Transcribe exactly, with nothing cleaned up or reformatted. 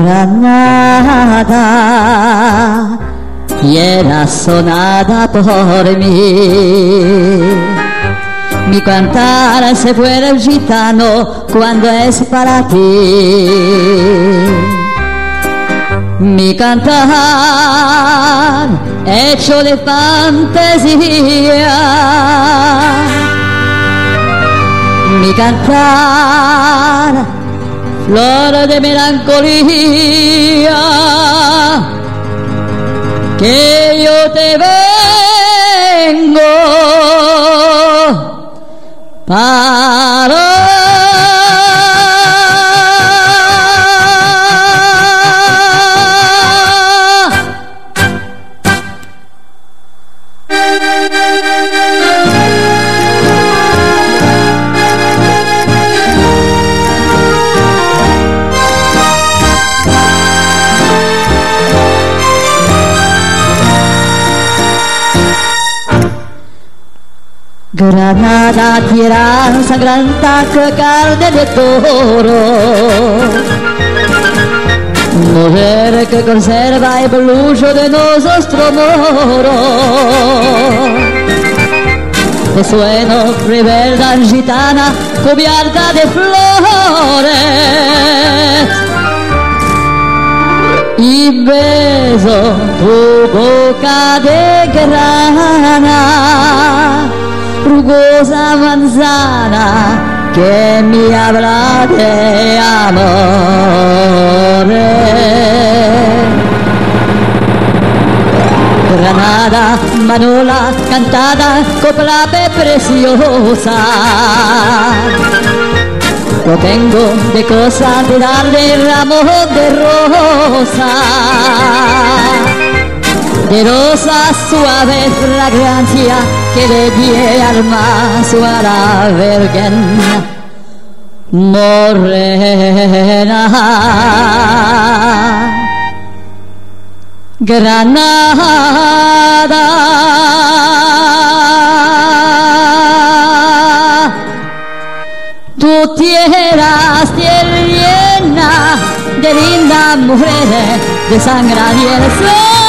Granada, y era sonada por mí. Mi cantar se fue del gitano cuando es para ti. Mi cantar hecho de fantasía. Mi cantar flor de melancolía, que yo te vengo para Granada, tierra sangranta que carne de toro, mujer que conserva el blujo de nuestro moro. De sueno rivera gitana cubierta de flores, y beso tu boca de grana, rugosa manzana que me habla de amores. Granada, manola, cantada, copla preciosa. Lo tengo de cosa de darle ramo de rosa, de rosa suave fragancia que le die alma su a la virgen morena. Granada, tu tierra llena de lindas mujeres de sangre y el sol.